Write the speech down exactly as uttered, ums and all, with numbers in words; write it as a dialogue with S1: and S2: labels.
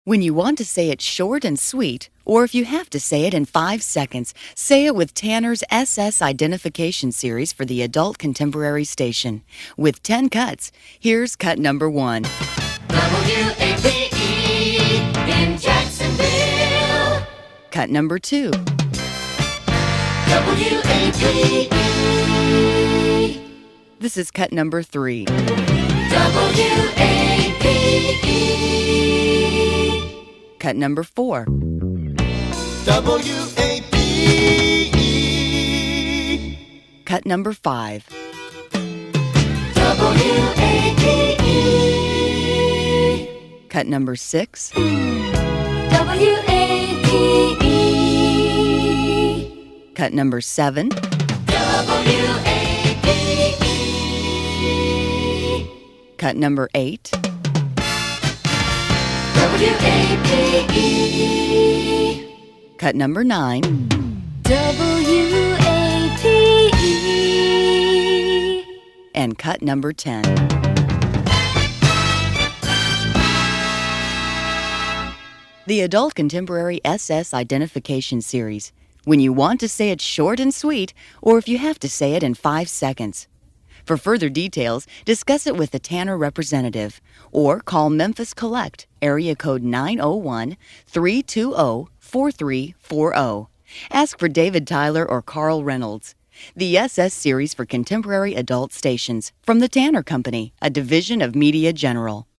S1: When you want to say it short and sweet, or if you have to say it in five seconds, say it with Tanner's S S Identification Series for the Adult Contemporary Station. With ten cuts, here's cut number one.
S2: W A P E in Jacksonville.
S1: Cut number two.
S2: W A P E.
S1: This is cut number three.
S2: W A P E.
S1: Cut number four.
S3: W A P E.
S1: Cut number five.
S2: W A P E.
S1: Cut number six.
S2: W A P E.
S1: Cut number seven.
S2: W A P E.
S1: Cut number eight.
S2: W A P E.
S1: Cut number nine.
S2: W A P E.
S1: And cut number ten. The Adult Contemporary S S Identification Series. When you want to say it short and sweet, or if you have to say it in five seconds. For further details, discuss it with a Tanner representative or call Memphis Collect, area code nine oh one, three two zero, four three four zero. Ask for David Tyler or Carl Reynolds. The S S Series for Contemporary Adult Stations from the Tanner Company, a division of Media General.